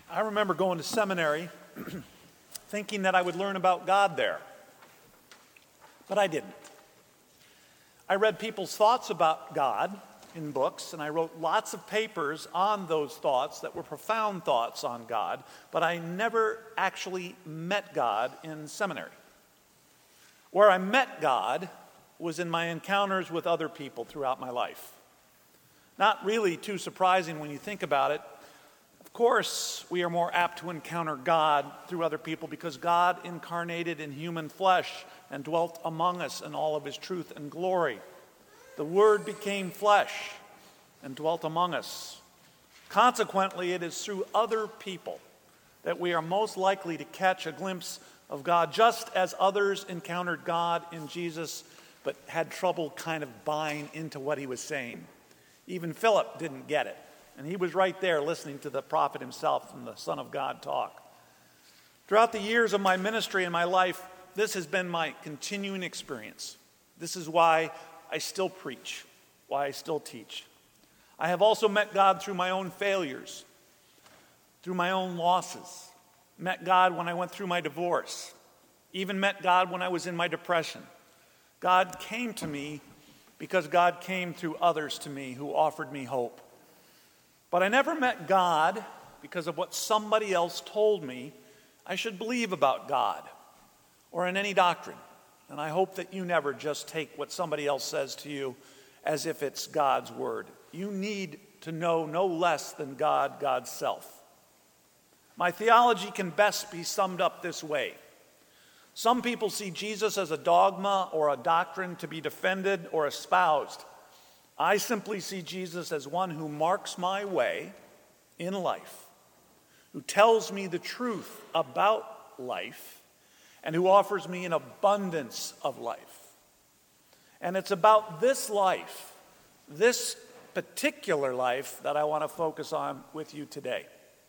I remember going to seminary thinking that I would learn about God there, but I didn't. I read people's thoughts about God in books, and I wrote lots of papers on those thoughts that were profound thoughts on God, but I never actually met God in seminary. Where I met God was in my encounters with other people throughout my life. Not really too surprising when you think about it. Of course, we are more apt to encounter God through other people because God incarnated in human flesh and dwelt among us in all of his truth and glory. The Word became flesh and dwelt among us. Consequently, it is through other people that we are most likely to catch a glimpse of God, just as others encountered God in Jesus but had trouble kind of buying into what he was saying. Even Philip didn't get it. And he was right there listening to the prophet himself and the Son of God talk. Throughout the years of my ministry and my life, this has been my continuing experience. This is why I still preach, why I still teach. I have also met God through my own failures, through my own losses. Met God when I went through my divorce. Even met God when I was in my depression. God came to me because God came through others to me who offered me hope. But I never met God because of what somebody else told me I should believe about God or in any doctrine. And I hope that you never just take what somebody else says to you as if it's God's word. You need to know no less than God, God's self. My theology can best be summed up this way. Some people see Jesus as a dogma or a doctrine to be defended or espoused. I simply see Jesus as one who marks my way in life, who tells me the truth about life, and who offers me an abundance of life. And it's about this life, this particular life, that I want to focus on with you today.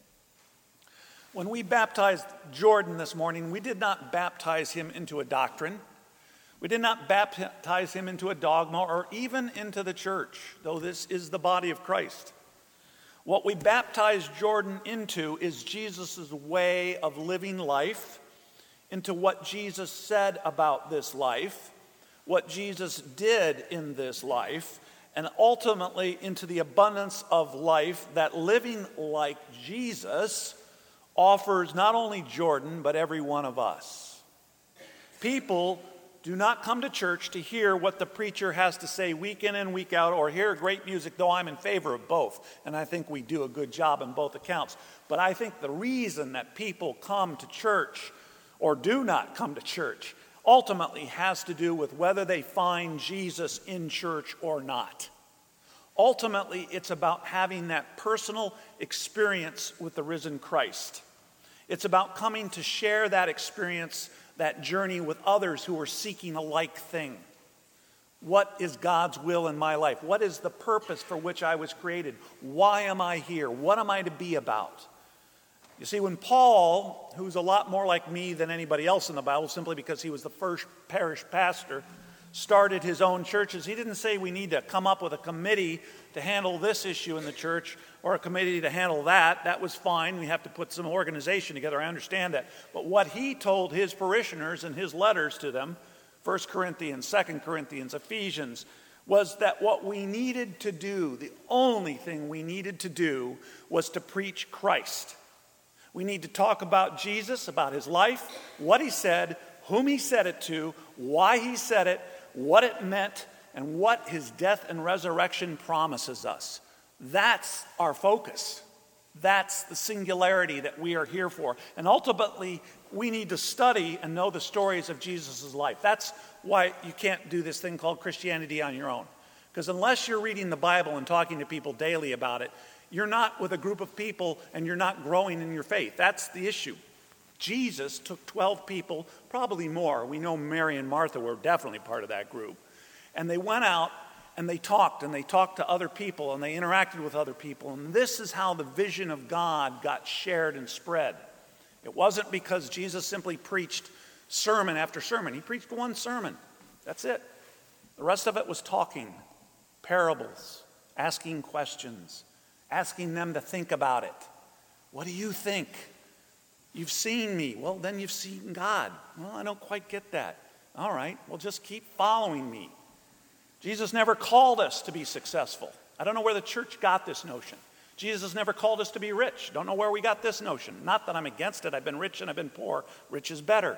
When we baptized Jordan this morning, we did not baptize him into a doctrine. We did not baptize him into a dogma or even into the church, though this is the body of Christ. What we baptized Jordan into is Jesus' way of living life, into what Jesus said about this life, what Jesus did in this life, and ultimately into the abundance of life that living like Jesus offers not only Jordan, but every one of us. People do not come to church to hear what the preacher has to say week in and week out, or hear great music, though I'm in favor of both, and I think we do a good job in both accounts. But I think the reason that people come to church or do not come to church ultimately has to do with whether they find Jesus in church or not. Ultimately, it's about having that personal experience with the risen Christ. It's about coming to share that experience, that journey with others who are seeking a like thing. What is God's will in my life? What is the purpose for which I was created? Why am I here? What am I to be about? You see, when Paul, who's a lot more like me than anybody else in the Bible, simply because he was the first parish pastor, started his own churches, he didn't say we need to come up with a committee to handle this issue in the church or a committee to handle that. That was fine. We have to put some organization together. I understand that. But what he told his parishioners in his letters to them, 1 Corinthians, 2 Corinthians, Ephesians, was that what we needed to do, the only thing we needed to do, was to preach Christ. We need to talk about Jesus, about his life, what he said, whom he said it to, why he said it, what it meant, and what his death and resurrection promises us. That's our focus. That's the singularity that we are here for. And ultimately, we need to study and know the stories of Jesus' life. That's why you can't do this thing called Christianity on your own. Because unless you're reading the Bible and talking to people daily about it, you're not with a group of people and you're not growing in your faith. That's the issue. Jesus took 12 people, probably more. We know Mary and Martha were definitely part of that group. And they went out and they talked to other people, and they interacted with other people. And this is how the vision of God got shared and spread. It wasn't because Jesus simply preached sermon after sermon. He preached one sermon. That's it. The rest of it was talking, parables, asking questions, asking them to think about it. What do you think? You've seen me. Well, then you've seen God. Well, I don't quite get that. All right, well, just keep following me. Jesus never called us to be successful. I don't know where the church got this notion. Jesus never called us to be rich. Don't know where we got this notion. Not that I'm against it. I've been rich and I've been poor. Rich is better.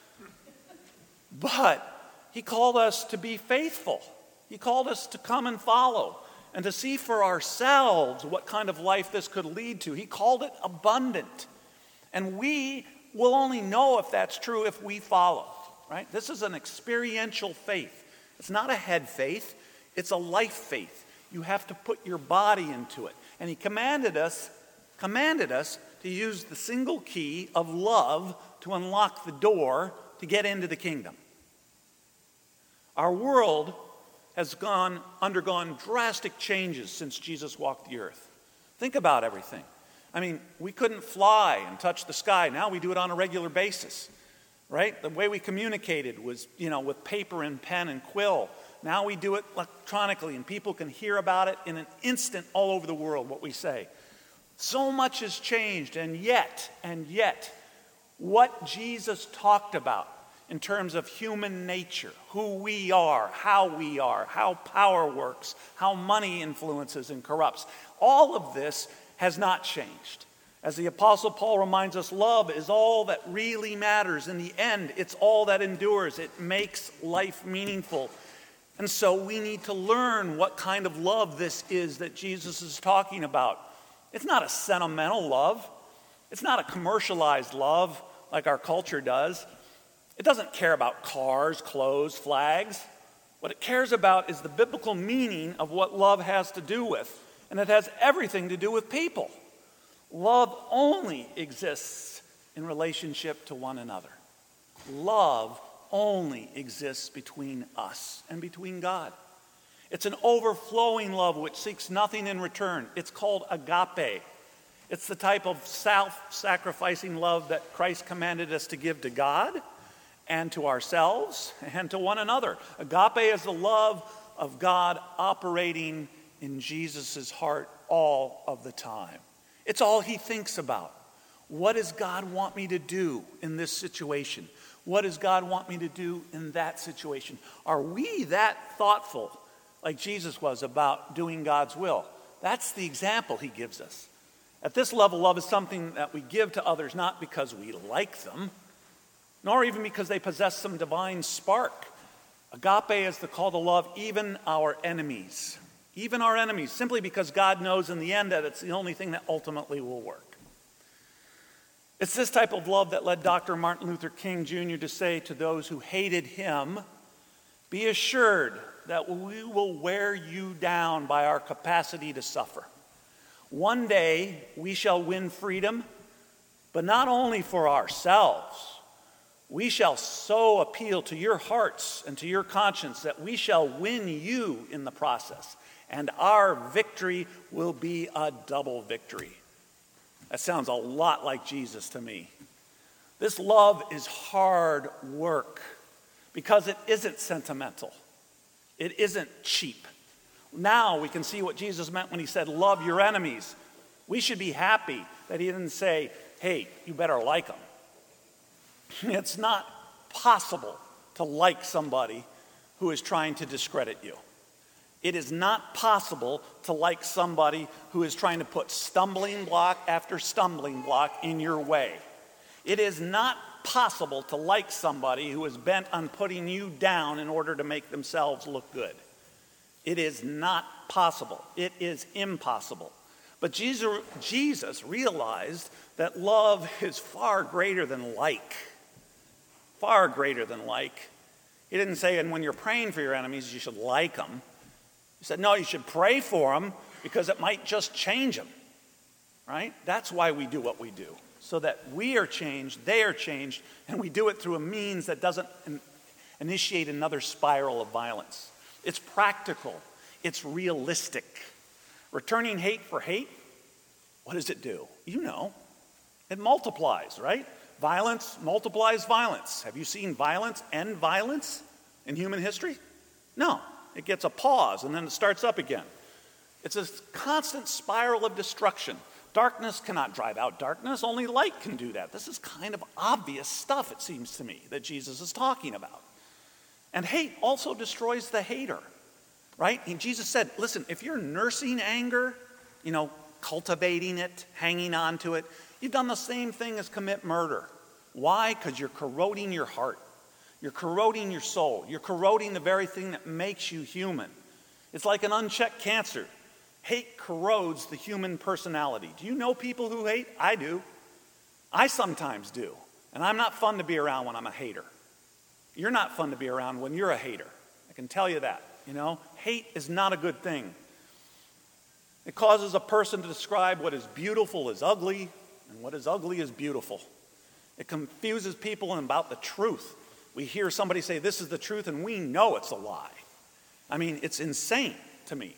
But he called us to be faithful. He called us to come and follow and to see for ourselves what kind of life this could lead to. He called it abundant. And we will only know if that's true if we follow, right? This is an experiential faith. It's not a head faith. It's a life faith. You have to put your body into it. And he commanded us to use the single key of love to unlock the door to get into the kingdom. Our world has undergone drastic changes since Jesus walked the earth. Think about everything. I mean, we couldn't fly and touch the sky. Now we do it on a regular basis, right? The way we communicated was, with paper and pen and quill. Now we do it electronically, and people can hear about it in an instant all over the world, what we say. So much has changed, and yet, what Jesus talked about in terms of human nature, who we are, how power works, how money influences and corrupts, all of this has not changed. As the Apostle Paul reminds us, love is all that really matters. In the end, it's all that endures. It makes life meaningful. And so we need to learn what kind of love this is that Jesus is talking about. It's not a sentimental love. It's not a commercialized love like our culture does. It doesn't care about cars, clothes, flags. What it cares about is the biblical meaning of what love has to do with. And it has everything to do with people. Love only exists in relationship to one another. Love only exists between us and between God. It's an overflowing love which seeks nothing in return. It's called agape. It's the type of self-sacrificing love that Christ commanded us to give to God and to ourselves and to one another. Agape is the love of God operating in Jesus' heart all of the time. It's all he thinks about. What does God want me to do in this situation? What does God want me to do in that situation? Are we that thoughtful, like Jesus was, about doing God's will? That's the example he gives us. At this level, love is something that we give to others not because we like them, nor even because they possess some divine spark. Agape is the call to love even our enemies. Even our enemies, simply because God knows in the end that it's the only thing that ultimately will work. It's this type of love that led Dr. Martin Luther King Jr. to say to those who hated him, "Be assured that we will wear you down by our capacity to suffer. One day we shall win freedom, but not only for ourselves. We shall so appeal to your hearts and to your conscience that we shall win you in the process. And our victory will be a double victory." That sounds a lot like Jesus to me. This love is hard work because it isn't sentimental. It isn't cheap. Now we can see what Jesus meant when he said, "Love your enemies." We should be happy that he didn't say, "Hey, you better like them." It's not possible to like somebody who is trying to discredit you. It is not possible to like somebody who is trying to put stumbling block after stumbling block in your way. It is not possible to like somebody who is bent on putting you down in order to make themselves look good. It is not possible. It is impossible. But Jesus realized that love is far greater than like. Far greater than like. He didn't say, and when you're praying for your enemies, you should like them. He said, no, you should pray for them because it might just change them, right? That's why we do what we do, so that we are changed, they are changed, and we do it through a means that doesn't initiate another spiral of violence. It's practical. It's realistic. Returning hate for hate, what does it do? You know, it multiplies, right? Violence multiplies violence. Have you seen violence end violence in human history? No. It gets a pause and then it starts up again. It's a constant spiral of destruction. Darkness cannot drive out darkness. Only light can do that. This is kind of obvious stuff, it seems to me, that Jesus is talking about. And hate also destroys the hater, right? And Jesus said, listen, if you're nursing anger, cultivating it, hanging on to it, you've done the same thing as commit murder. Why? Because you're corroding your heart. You're corroding your soul. You're corroding the very thing that makes you human. It's like an unchecked cancer. Hate corrodes the human personality. Do you know people who hate? I do. I sometimes do. And I'm not fun to be around when I'm a hater. You're not fun to be around when you're a hater. I can tell you that. Hate is not a good thing. It causes a person to describe what is beautiful as ugly and what is ugly as beautiful. It confuses people about the truth. We hear somebody say, this is the truth, and we know it's a lie. I mean, it's insane to me.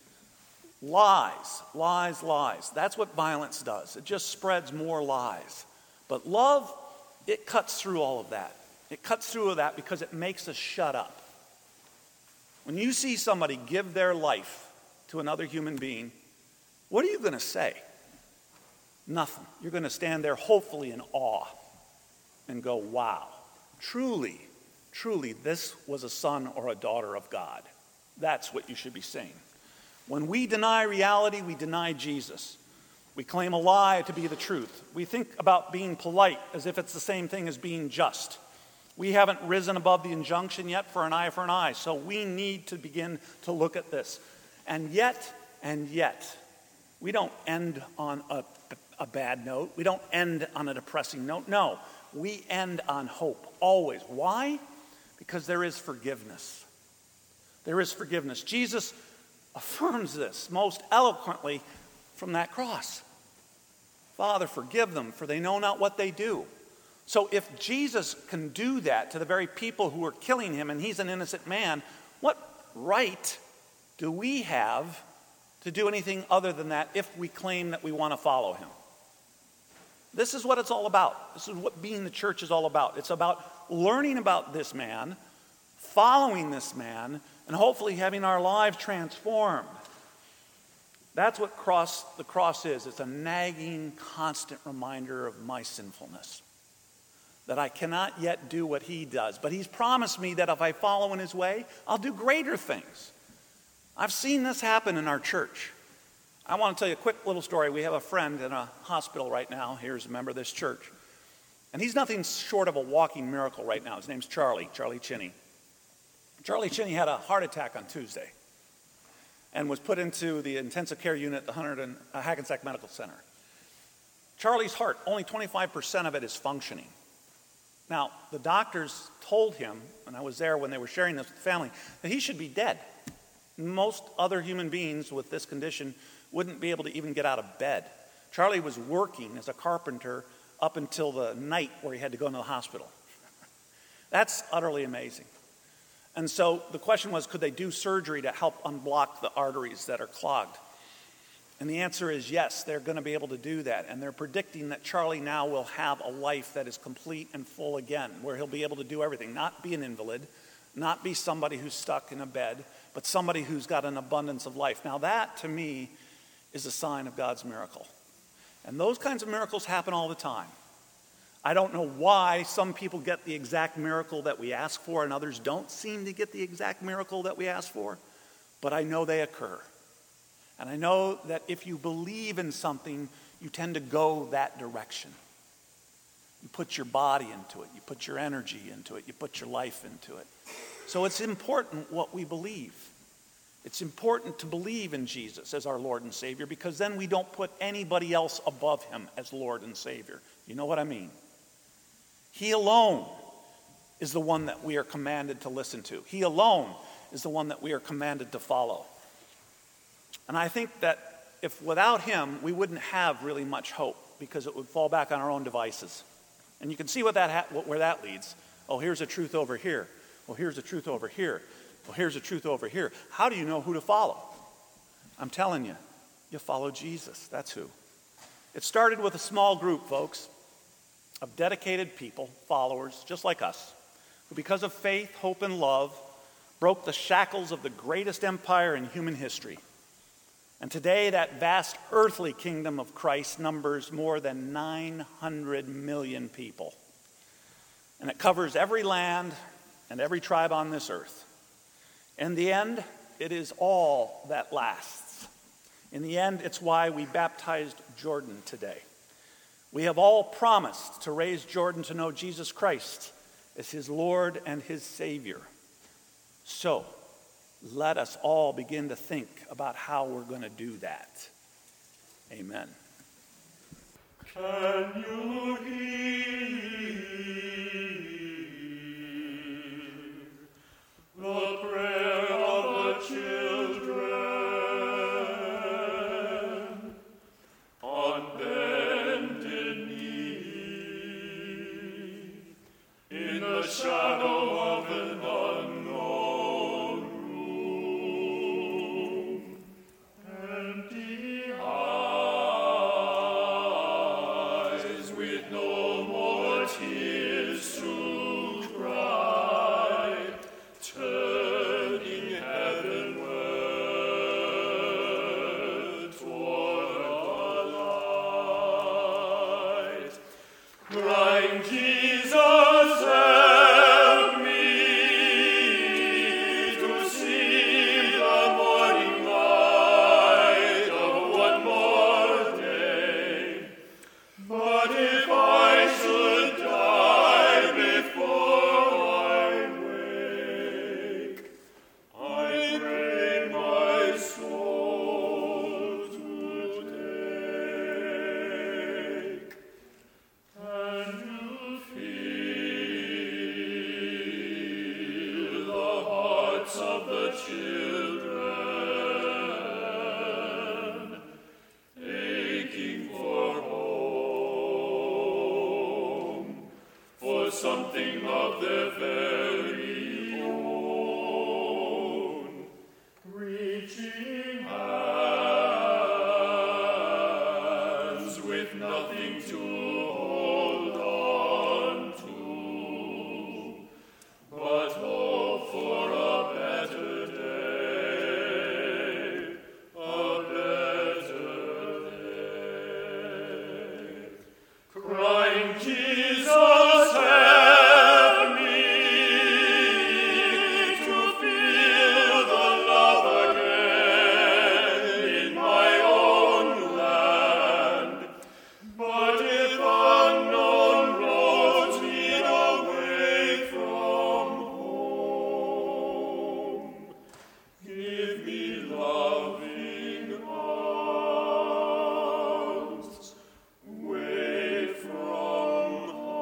Lies, lies, lies. That's what violence does. It just spreads more lies. But love, it cuts through all of that. It cuts through that because it makes us shut up. When you see somebody give their life to another human being, what are you going to say? Nothing. You're going to stand there hopefully in awe and go, wow, truly, truly, this was a son or a daughter of God. That's what you should be saying. When we deny reality, we deny Jesus. We claim a lie to be the truth. We think about being polite as if it's the same thing as being just. We haven't risen above the injunction yet for an eye, so we need to begin to look at this. And yet, we don't end on a bad note. We don't end on a depressing note. No, we end on hope, always. Why? Because there is forgiveness. There is forgiveness. Jesus affirms this most eloquently from that cross. Father, forgive them, for they know not what they do. So if Jesus can do that to the very people who are killing him, and he's an innocent man, what right do we have to do anything other than that if we claim that we want to follow him? This is what it's all about. This is what being the church is all about. It's about learning about this man, following this man, and hopefully having our lives transformed. That's what the cross is. It's a nagging, constant reminder of my sinfulness, that I cannot yet do what he does. But he's promised me that if I follow in his way, I'll do greater things. I've seen this happen in our church. I want to tell you a quick little story. We have a friend in a hospital right now. Here's a member of this church. And he's nothing short of a walking miracle right now. His name's Charlie Chinney. Charlie Chinney had a heart attack on Tuesday and was put into the intensive care unit at the Hackensack Medical Center. Charlie's heart, only 25% of it is functioning. Now, the doctors told him, and I was there when they were sharing this with the family, that he should be dead. Most other human beings with this condition wouldn't be able to even get out of bed. Charlie was working as a carpenter up until the night where he had to go into the hospital. That's utterly amazing. And so the question was, could they do surgery to help unblock the arteries that are clogged? And the answer is yes, they're going to be able to do that. And they're predicting that Charlie now will have a life that is complete and full again, where he'll be able to do everything, not be an invalid, not be somebody who's stuck in a bed, but somebody who's got an abundance of life. Now that, to me, is a sign of God's miracle. And those kinds of miracles happen all the time. I don't know why some people get the exact miracle that we ask for and others don't seem to get the exact miracle that we ask for, but I know they occur. And I know that if you believe in something, you tend to go that direction. You put your body into it. You put your energy into it. You put your life into it. So it's important what we believe. It's important to believe in Jesus as our Lord and Savior, because then we don't put anybody else above him as Lord and Savior. You know what I mean? He alone is the one that we are commanded to listen to. He alone is the one that we are commanded to follow. And I think that if without him, we wouldn't have really much hope, because it would fall back on our own devices. And you can see where that leads. Oh, here's a truth over here. Well, here's a truth over here. Well, here's a truth over here. How do you know who to follow? I'm telling you, you follow Jesus. That's who. It started with a small group, folks, of dedicated people, followers, just like us, who because of faith, hope, and love, broke the shackles of the greatest empire in human history. And today, that vast earthly kingdom of Christ numbers more than 900 million people. And it covers every land and every tribe on this earth. In the end, it is all that lasts. In the end, it's why we baptized Jordan today. We have all promised to raise Jordan to know Jesus Christ as his Lord and his Savior. So, let us all begin to think about how we're going to do that. Amen. Can you hear the prayer of the children on bended knee in the shadow of an unknown room? Empty eyes with no more tears to cry, turning heavenward toward the light, crying, Jesus, help me to see the morning light of one more day. But if I should die before I wake, I pray my soul to take. Can you feel the hearts of the children aching for home, for something of their very own, reaching hands with nothing to hold on to, but hope for a better day, a better day. Crying, Jesus, help me to feel the love again in my own land. But if unknown roads lead away from home, give me loving arms away from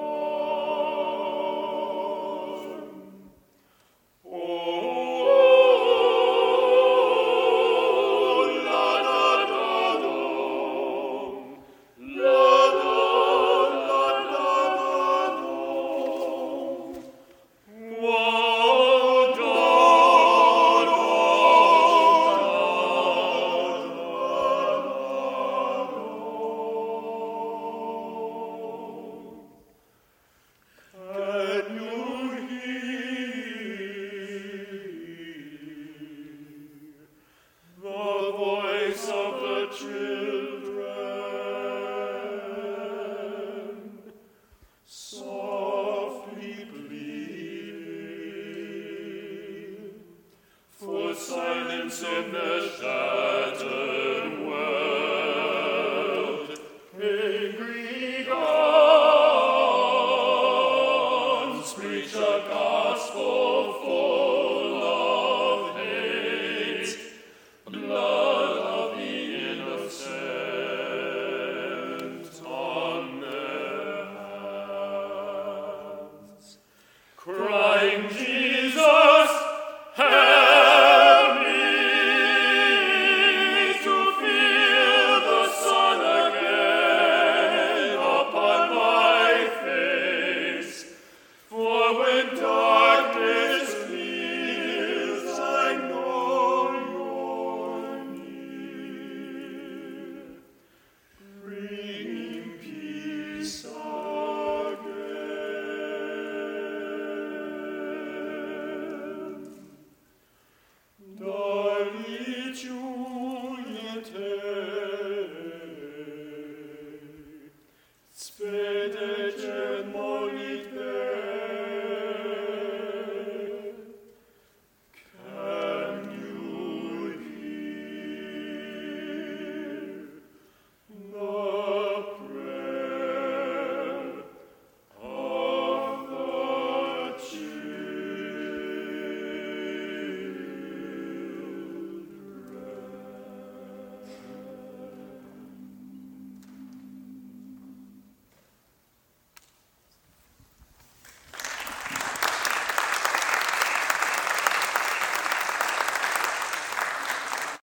harm. Oh, la da da do, la da la da da do. Whoa, da Can you hear the voice of the children softly pleading for silence in their shattered world? Angry gods preach a gospel full of hate, blood of the innocent on their hands, crying, Jesus, help me Pede